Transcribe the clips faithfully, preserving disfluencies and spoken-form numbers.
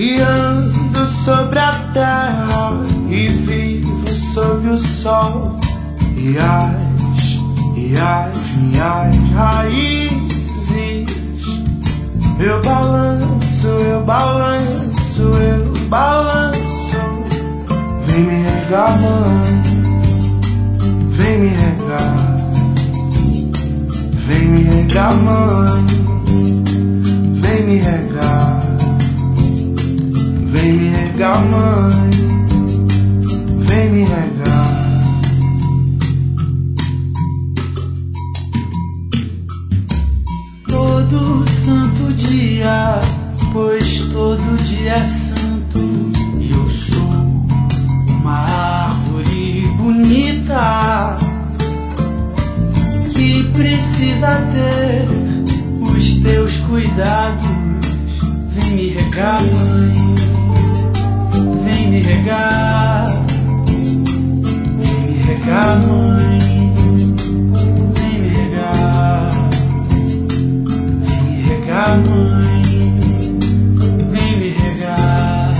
E ando sobre a terra e vivo sob o sol. E as, e as minhas raízes eu balanço, eu balanço, eu balanço. Vem me regar, mãe, vem me regar. Vem me regar, mãe, vem me regar. Vem me regar, mãe, vem me regar. Todo santo dia, pois todo dia é santo, e eu sou uma árvore bonita que precisa ter os teus cuidados. Vem me regar, mãe, vem me regar. Vem me regar, mãe, vem me regar. Vem me regar, mãe, vem me regar.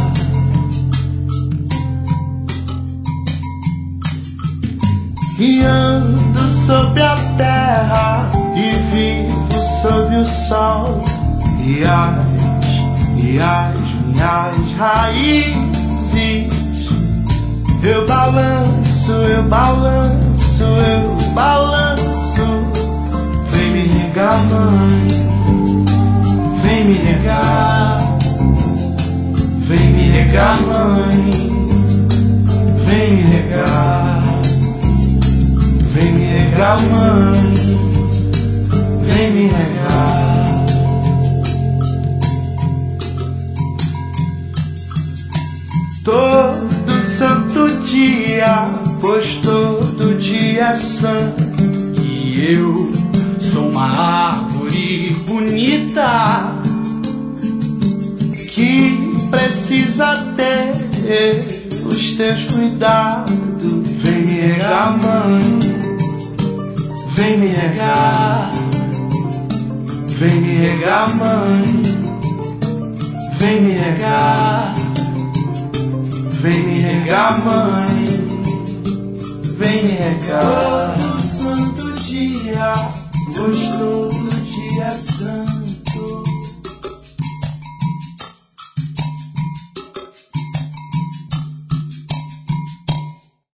E ando sobre a terra e vivo sob o sol. E as, e as minhas raízes eu balanço, eu balanço, eu balanço. Vem me regar, mãe, vem me regar. Vem me regar, mãe, vem me regar. Vem me regar, mãe, vem me regar. Todo santo dia, pois todo dia é santo. E eu sou uma árvore bonita que precisa ter os teus cuidados. Vem me regar, mãe, vem me regar. Vem me regar, mãe, vem me regar. Vem me regar, mãe, vem me regar. Todo santo dia, pois todo dia é santo.